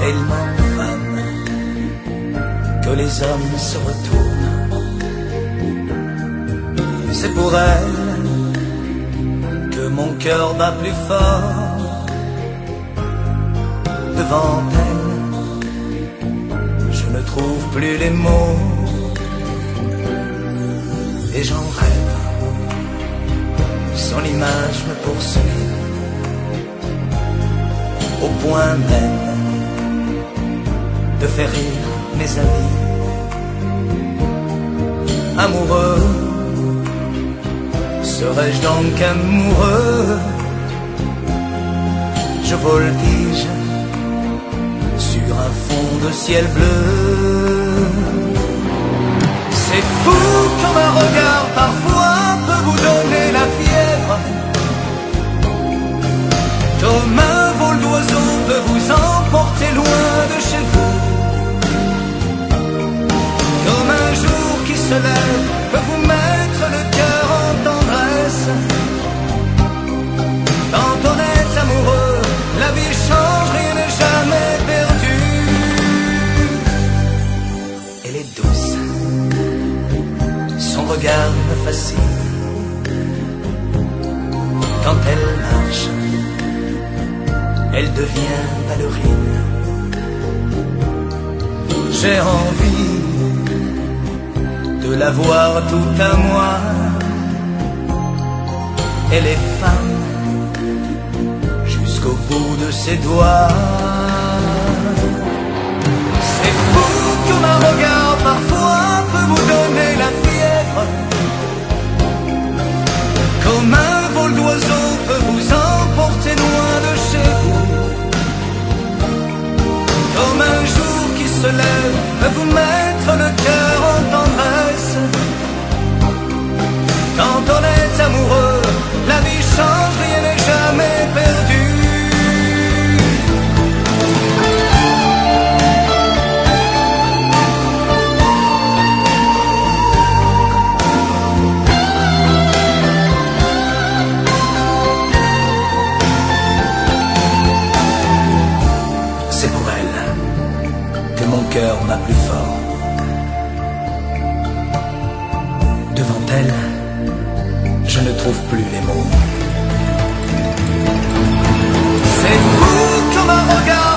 tellement femme que les hommes se retournent. C'est pour elle que mon cœur bat plus fort. Devant elle, je ne trouve plus les mots. Et j'en rêve, son image me poursuit au point même de faire rire mes amis. Amoureux, serais-je donc amoureux? Je voltige sur un fond de ciel bleu. C'est fou comme un regard parfois peut vous donner la fièvre, comme un vol d'oiseau peut vous emporter loin de chez vous, comme un jour qui se lève peut vous mettre le cœur en tendresse. Quand on est amoureux, la vie change, rien n'est jamais perdu. Elle est douce, son regard me fascine. Quand elle marche, elle devient ballerine. J'ai envie de la voir tout à moi. Elle est femme jusqu'au bout de ses doigts. C'est fou comme un regard parfois peut vous donner la fièvre, comme un vol d'oiseau peut vous emporter loin de chez vous, comme un jour qui se lève peut vous mettre le cœur en tendresse. Quand on est amoureux, la vie change, rien n'est jamais perdu. C'est pour elle que mon cœur bat plus fort. Devant elle, je ne trouve plus les mots. C'est fou comme un regard